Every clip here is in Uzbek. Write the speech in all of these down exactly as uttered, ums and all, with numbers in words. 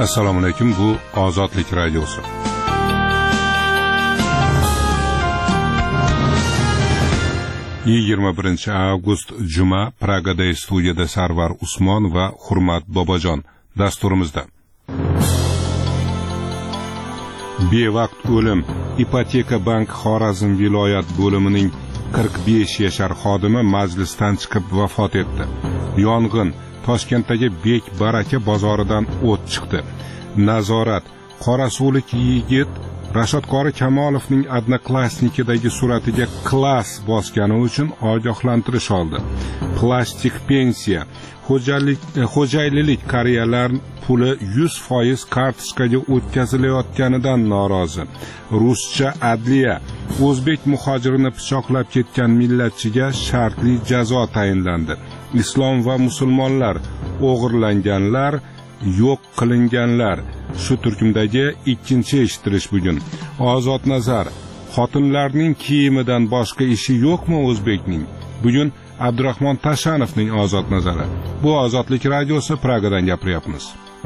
Assalomu alaykum, bu Ozodlik radiosi. yigirma birinchi avgust juma, Pragada studiyada Sarvar Usmon va Hurmat Bobojon dasturimizda. Bevaqt o'lim. Ipoteka bank Xorazm viloyat bo'limining qirq besh yashar xodimi majlisdan chiqib vafot etdi. Yong'in Toshkentdagi Bek Baraka bozoridan o't chiqdi. Nazorat. Qorasulik yigit Rashod Qori Kamolovning Odnoklassnikidagi suratiga klass bosgani uchun ogohlantirish oldi. Plastik pensiya. Xo'jalik xo'jaylilik qariyalar puli yuz foiz kartochkaga o'tkazilayotganidan norozi. Ruscha adliya. O'zbek muhojirini pichoqlab ketgan millatchiga shartli jazo tayinlandi. Islom va musulmonlar, o'g'irlanganlar, yo'q qilinganlar. Shu turkumdagi ikkinchi eshitirish bugun. Ozod nazar. Xotinlarning kiyimidan boshqa ishi yo'qmi o'zbekning? Bugun Abdurahmon Tashanovning ozod nazari. Bu Ozodlik radiosi, Pragadan gapiryapmiz.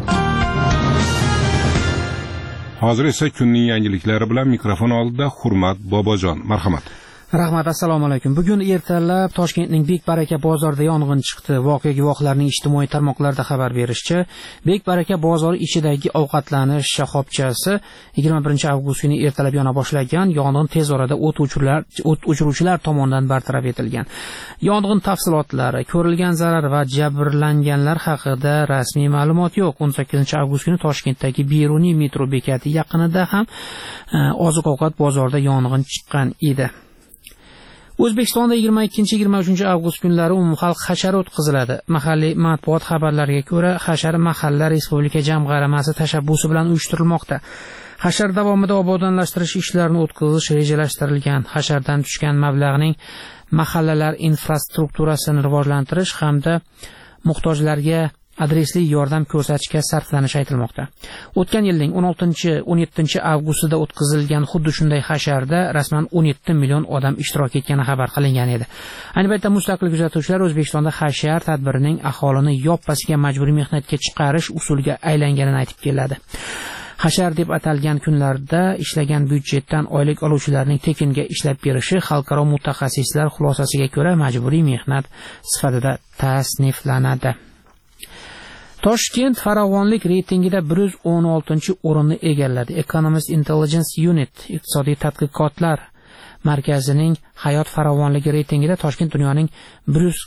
Hozir esa kunning yangiliklari bilan mikrofon oldida Hurmat Bobojon. Marhamat. Rahmat, assalomu alaykum. Bugun ertalab Toshkentning Bek Baraka bozorida yong'in chiqdi. Voqea guvohlarining ijtimoiy tarmoqlarda xabar berishicha, Bek Baraka bozori ichidagi ovqatlanish shoxobchasi yigirma birinchi avgust kuni ertalab yona boshlagan. Yong'in tez orada o't o'chiruvchilar o't o'chiruvchilar tomonidan bartaraf etilgan. Yong'in tafsilotlari, ko'rilgan zarar va jabrlanganlar haqida rasmiy ma'lumot yo'q. o'n sakkizinchi avgust kuni Toshkentdagi Beruniy metro bekati yaqinida ham oziq-ovqat bozorida yong'in chiqqan edi. O'zbekistonda yigirma ikkinchi yigirma uchinchi avgust kunlari umumxalq hashari o'tkaziladi. Mahalliy matbuot xabarlariga ko'ra, hashar mahalla respublika jamg'armasi tashabbusi bilan uyushtirilmoqda. Hashar davomida obodonlashtirish ishlarini o'tkazish rejalashtirilgan. Hashardan tushgan mablag'ning mahallalar infrastrukturasini rivojlantirish hamda muhtojlarga adresli yordam ko'rsatishga sarflanishi aytilmoqda. O'tgan yilning o'n oltinchi o'n yettinchi avgustida o'tkazilgan xuddi shunday hasharda rasman o'n yetti million odam ishtirok etgani xabar qilingan edi. Ayni paytda mustaqil kuzatuvchilar O'zbekistonda hashar tadbirining aholini yoppasiga majburiy mehnatga chiqarish usuliga aylanganini aytib keladi. Hashar deb atalgan kunlarda ishlagan byudjetdan oylik oluvchilarning tekinga ishlab berishi xalqaro mutaxassislar xulosasiga ko'ra majburiy mehnat sifatida tasniflanadi. Toshkent farovonlik reytingida bir yuz o'n oltinchi o'rinni egalladi. Economist Intelligence Unit iqtisodiy tadqiqotlar markazining hayot farovonligi reytingida Toshkent dunyoning bir yuz